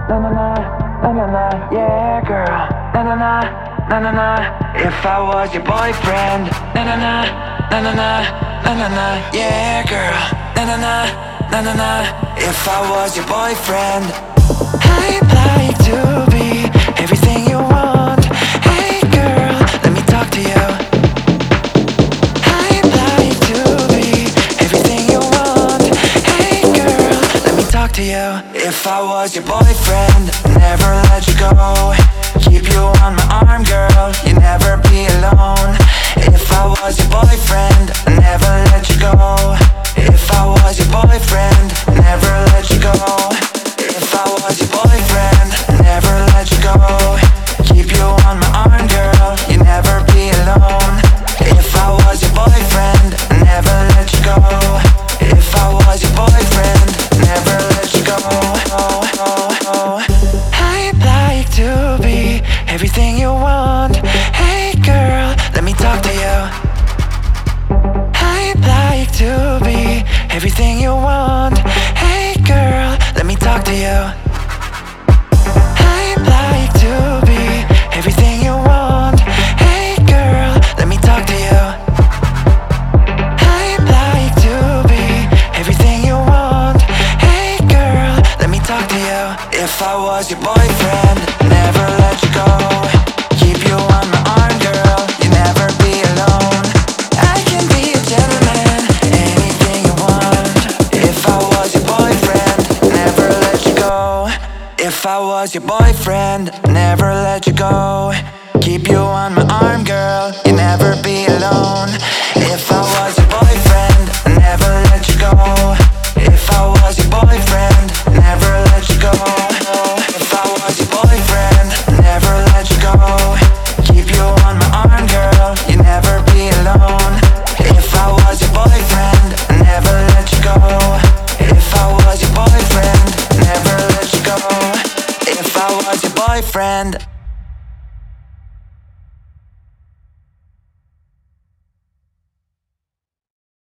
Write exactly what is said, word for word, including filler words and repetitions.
na na na, na na na, yeah girl, na na na, na na na. If I was your boyfriend, na na na, na na na, na na na, yeah girl, na na na, na na na. If I was your boyfriend, I'd like to be everything you want. Hey girl, let me talk to you. I'd like to be everything you want. Hey girl, let me talk to you. If I was your boyfriend, never let you go. Keep you on my arm, girl, you never be alone. If I was your boyfriend, never let you go. If I was your boyfriend, never let you go. If I was your boyfriend, never let you go. Keep you on my arm, girl, you never be alone. If I was your boyfriend, never let you go. If I was your boyfriend, never let you go. I'd like to be everything you want. Hey girl, let me talk to you. I'd like to be everything you want. Hey girl, let me talk to you. I'd like to be everything you want. Hey girl, let me talk to you. I'd like to be everything you want. Hey girl, let me talk to you. If I was your boyfriend, never let you go. Keep you on my arm, girl, you never be alone. I can be a gentleman, anything you want. If I was your boyfriend, never let you go. If I was your boyfriend, never let you go. Keep you on my arm, girl, you never be alone. If I was your boyfriend, never let you go. If I was your boyfriend, never let you go. If I was your boyfriend, never let you go. Keep you on my arm, girl, you never be alone. If I was your boyfriend, never let you go. If I was your boyfriend, never let you go. If I was your boyfriend.